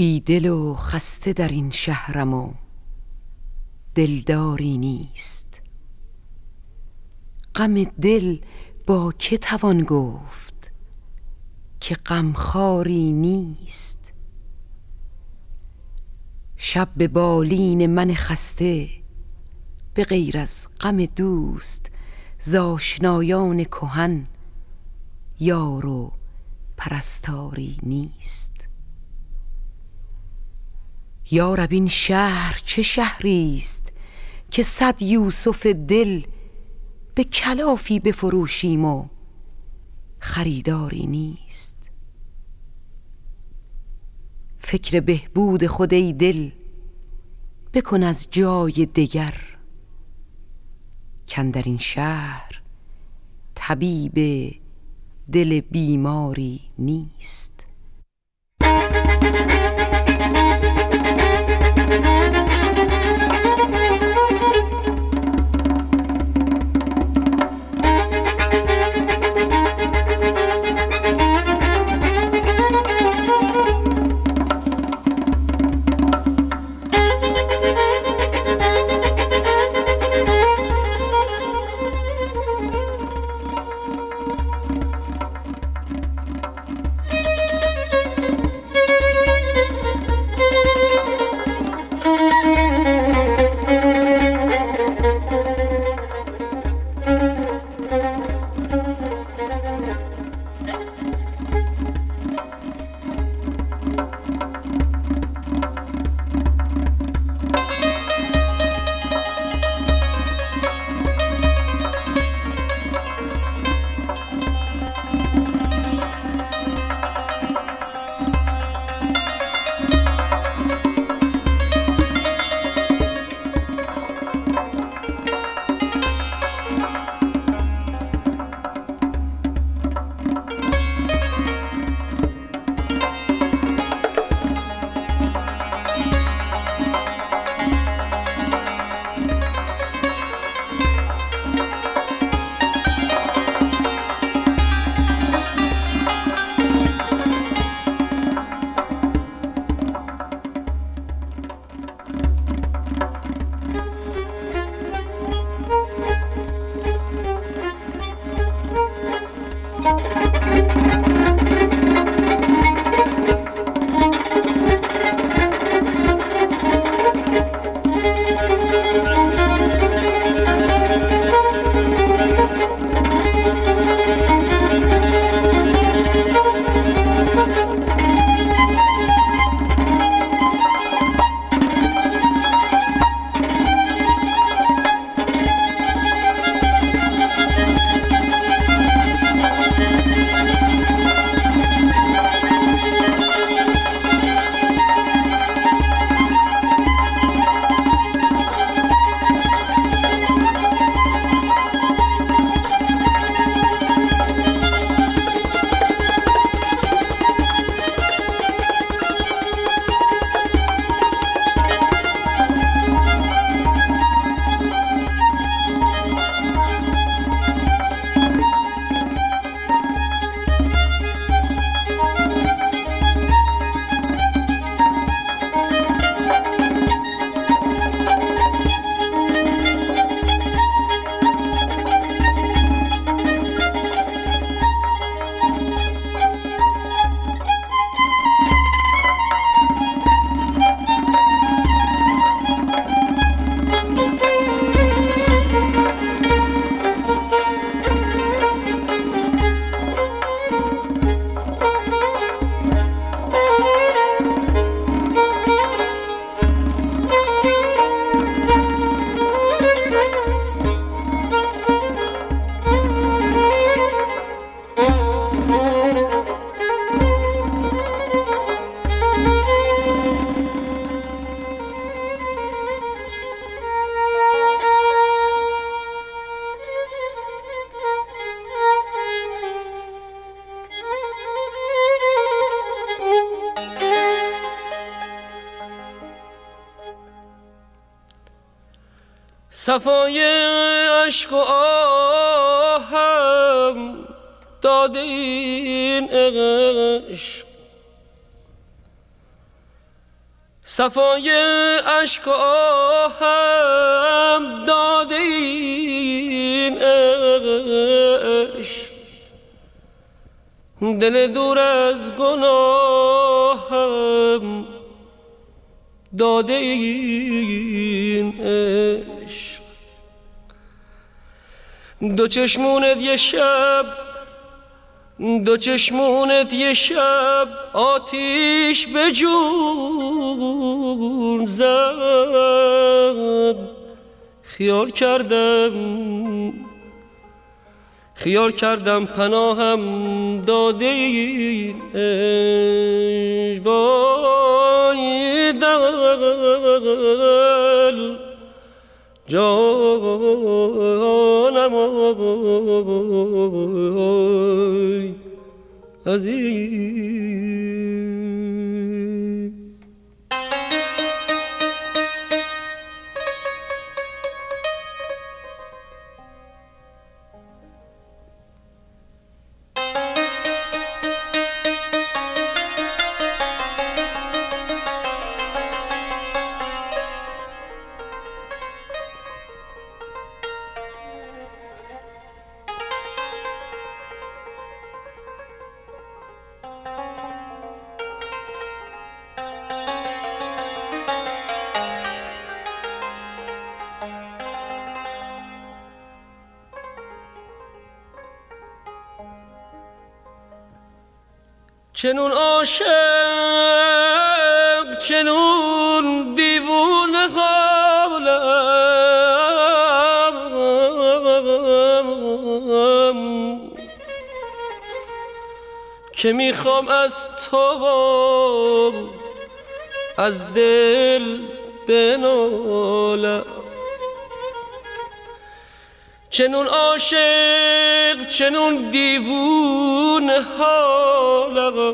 بیدل و خسته در این شهرم و دلداری نیست. غم دل با که توان گفت که غمخواری نیست. شب به بالین من خسته به غیر از غم دوست ز آشنایان کهن یار و پرستاری نیست. یا رب این شهر چه شهریست که 100 یوسف دل به کلافی بفروشیم و خریداری نیست. فکر بهبود خود ای دل بکن از جای دگر، کاندر این شهر طبیب دل بیماری نیست. صفای عشق و آهم داده این عشق، صفای اشک و آهم داده این عشق، دل دور از گناهم داده این عشق. دو چشمونت یه شب آتیش به جون زد. خیال کردم پناهم داده این عشق. وای دل جانم آی عزیز. چنون عاشق چنون دیوانه حالم که میخوام از تو از دل بنالم. چنون عاشق چنون دیوانه حالم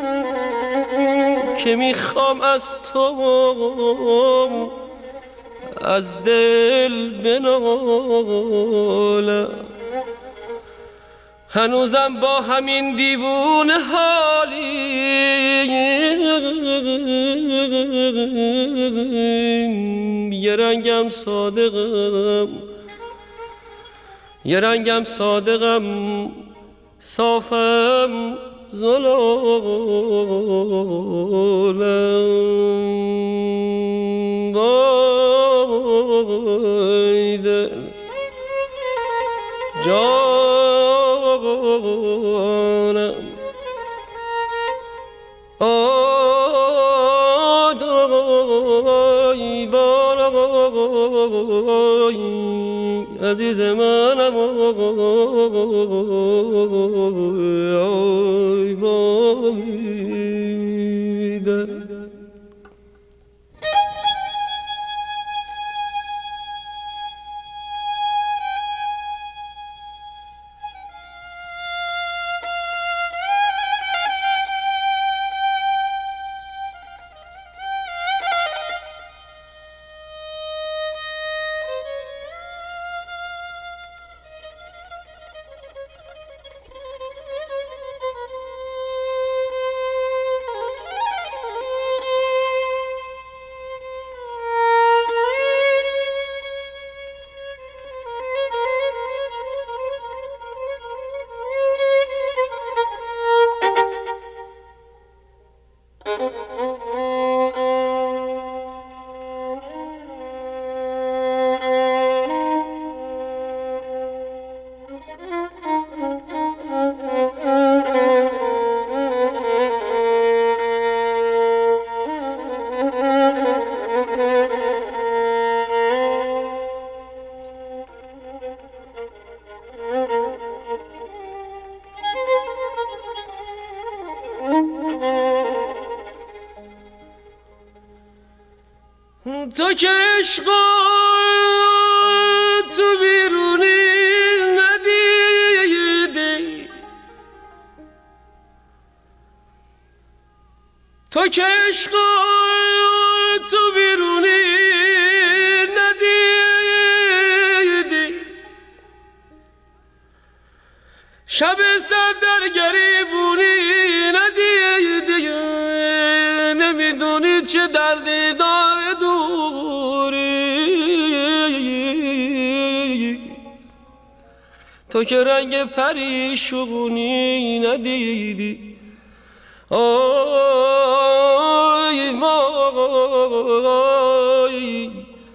که میخوام از تو از دل بنالم. هنوزم با همین دیوانه حالی یه رنگم صادقم صافم زلالم. وای دل جانم آدای بارای عزیز منم آی بایده. تو که عشق تو بیرونی ندیدی، تو که عشق تو بیرونی ندیدی، شب سر در گریبونی ندیدی، نمیدونی چه دردی داره دوری، تو که رنگ پریشونی ندیدی. آی وای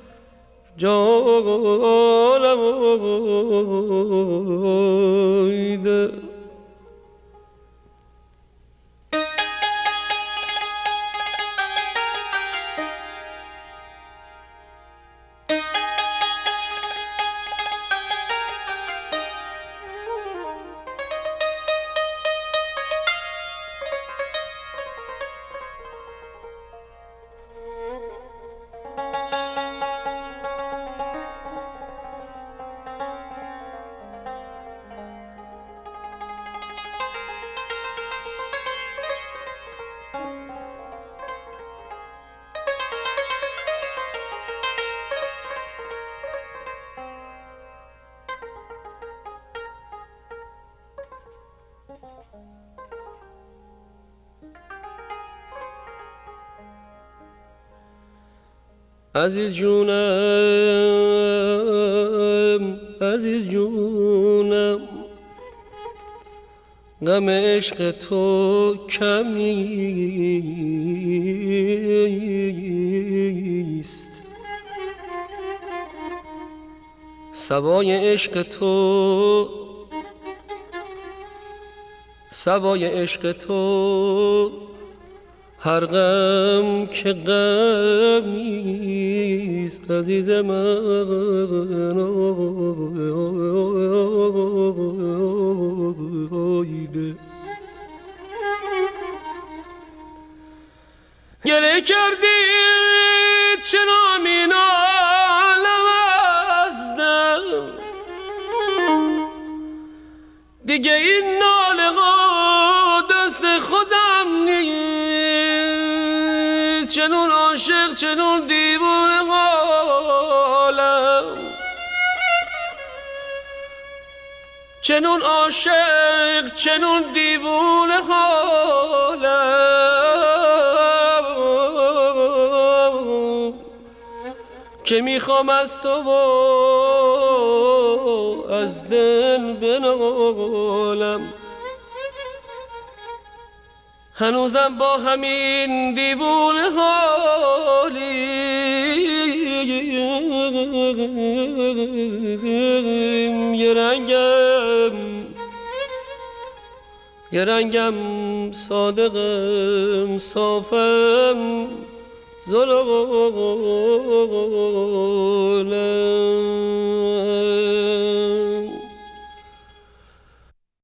جانم آیده. عزیز جونم عزیز جونم، غم عشق تو کم نیست. سوای عشق تو هر غم که غم نیست. عزیز من آیده، گله کردی چرا می نالم از دم، دیگه این ناله ها دست خودم نیست. چنون عاشق چنون دیوانه حالم، چنون عاشق چنون دیوانه حالم، که میخوام از تو و از دل بنالم. هنوزم با همین دیوانه حالیم، یه رنگم صادقم صافم زلالم.